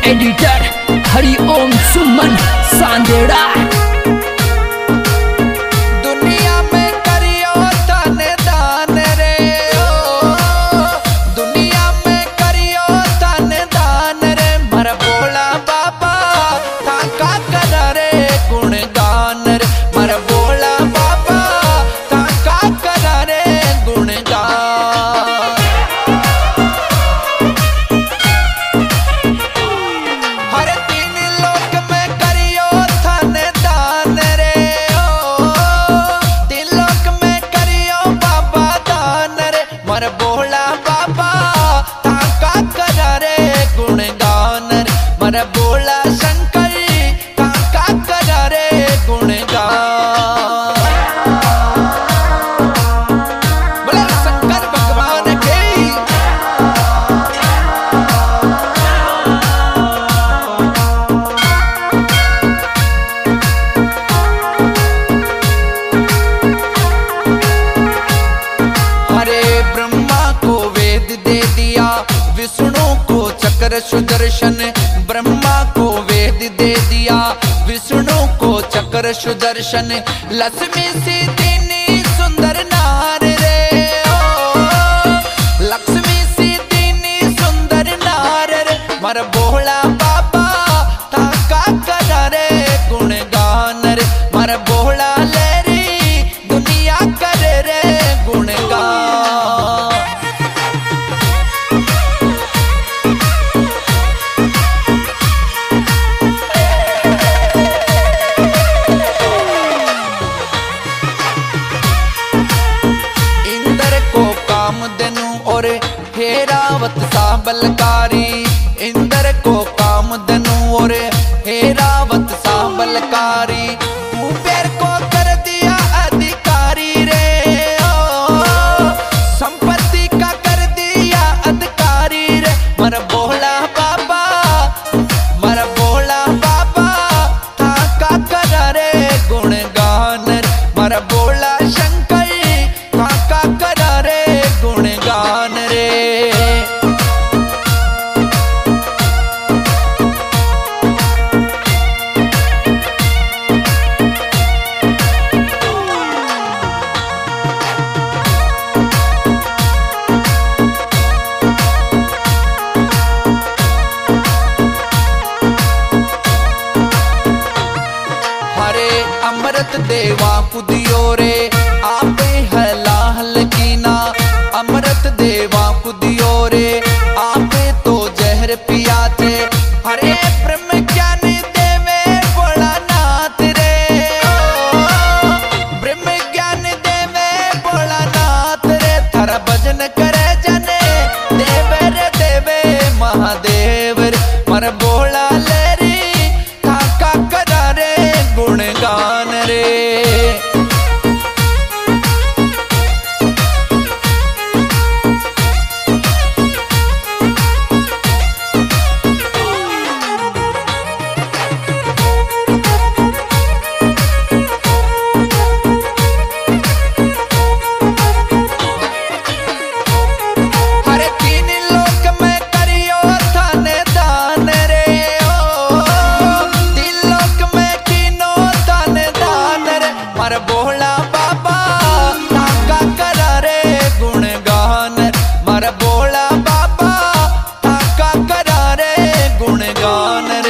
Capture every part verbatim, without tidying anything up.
Editor Hariom सुमन सांदेड़ा। दुनिया में करियो धन दान रे ओ, दुनिया में करियो धन दान रे मर बोला बाबा ताका कर रे गुणगान रे मर बोला बाबा ताका कर रे गुणगान। हर तीन लोक में करियो धन दान रे ओ, तीन लोक में करियो बाबा दान रे मर बोला बाबा ताका कर रे गुणगान रे मर बोला शंकर ताका कर रे गुणगान। बोला शंकर भगवान के हरे ब्रह्मा को वेद दे दिया विष्णु को चक्र सुदर्शन, ब्रह्मा को वेद दे दिया विष्णु को चक्र सुदर्शन। लक्ष्मी सी दीनी सुंदर नार रे ओ, लक्ष्मी सी दीनी सुंदर नार रे मर बोला बाबा ताका कर रे गुणगान रे मर बोला लेरी दुनिया कर रे गुणगान। इंद्र को कामधेनु और हेरावत सा बलकारी, इंद्र को कामधेनु और हेरावत सा बलकारी। कुबेर को कर दिया अधिकारी रे ओ, संपत्ति का कर दिया अधिकारी रे मर बोला बाबा मर बोला बाबा ताका कर रे गुणगान रे मर बोला शंकर ताका कर रे गुणगान रे। हरे अमृत देवा कुदियो रे आपे हला हलकीना, अमृत देवा कुदियो रे आपे तो जहर पिया थे। हरे ब्रह्म ज्ञान देवे भोलानाथ रे ओ, ब्रह्म ज्ञान देवे भोलानाथ रे थारा भजन करे जने देवे रे देवे महादेव रे मर बोला लेरी ताका कर रे गुणगान रे। हरे तीन लोक में करियो धन दान रे ओ, तीन लोक में कीनो धन दान रे मर बोला बाबा ताका कर रे गुणगान मर बोला बाबा ताका कर रे गुणगान रे।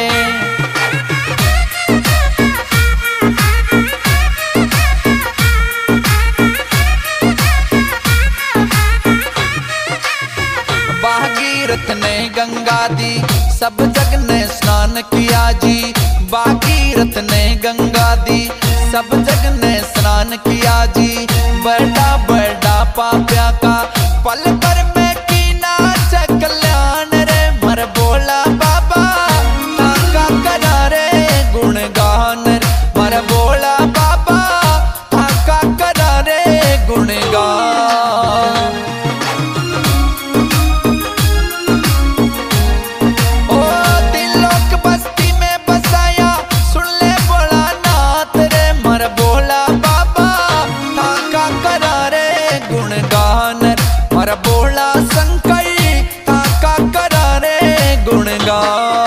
भागीरथ ने गंगा दी सब जग ने स्नान किया जी, भागीरथ ने गंगा दी सब जग ने स्नान किया जी। बड़ा बड़ा पाप्या का पल भर में कीना च कल्याण रे मर बोला बाबा ताका कर रे गुणगान रे मर बोला बाबा ताका कर रे गुणगान। ओ तिलोक बस्ती में बसाया सुन ले भोलानाथ रे मर बोला बाबा ताका कर रे गुणगान मर बोला शंकर ताका कर रे गुणगान।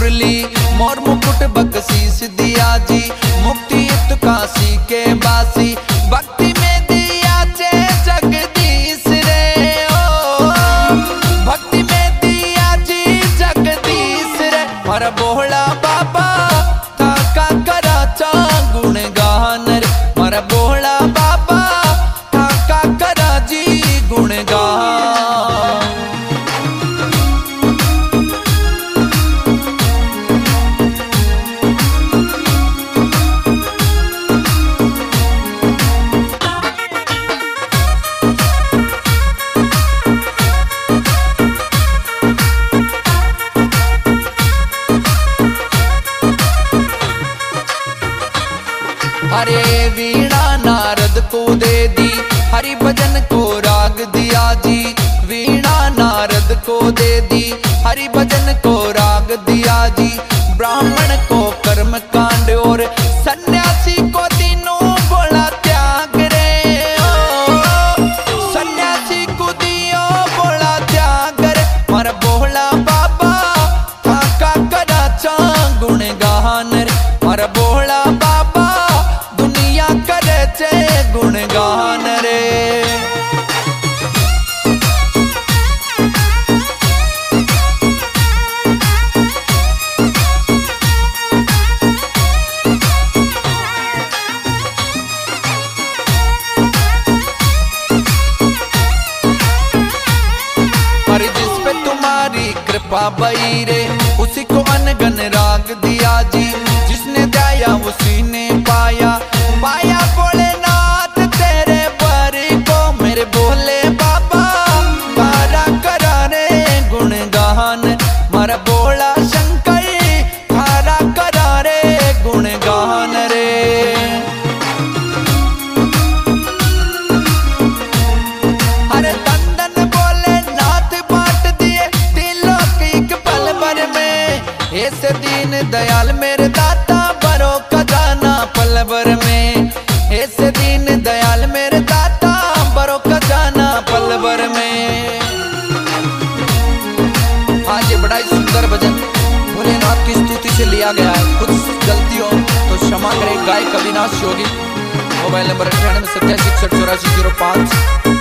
मुरली मोर मुकुट बख्शीश दिया जी, मुक्ति युक्त काशी के बासी, भक्ति में दिया चे जगदीश रे ओ, भक्ति में दिया जी जगदीश रे। हर बोला बाबा थाका करा चा गुण गान रे, हर बोला बाबा थाका करा जी गुण गान। हरे वीणा नारद को दे दी, हरि भजन को राग दिया जी, वीणा नारद को दे दी, हरि भजन को राग दिया जी, ब्राह्मण को कर्म कांड और सन्यासी को तीनों बोला त्याग रे ओ, सन्यासी को दियो बोला त्याग रे। मर बोला बाबा थाका करा चा गुण गान रे, मर बोला बाबा दुनिया करे चे गुण गान रे। पर जिस पे तुम्हारी कृपा बई रे, उसी को अनगन राग दिया जी, जिसने जाया उसी ने पाया, पाया भोलेनाथ तेरे परी को, मेरे भोले बाबा तारा करा रे गुण गान, मर बोला शंकर तारा करा रे गुण गान रे। अरे तंदन भोलेनाथ बांट दिए दिलों की एक पल भर में, ऐसे दीन दयाल मेरे दाता बरो खजाना पल भर में, ऐसे दीन दयाल मेरे दाता बरो खजाना पल भर में। आज ये बड़ा ही सुंदर भजन भोलेनाथ की स्तुति से लिया गया है, कुछ गलती हो तो क्षमा करें। गायक अविनाश योगी, मोबाइल नंबर अठानवे सत्ताईस इकसठ चौरासी जीरो पाँच।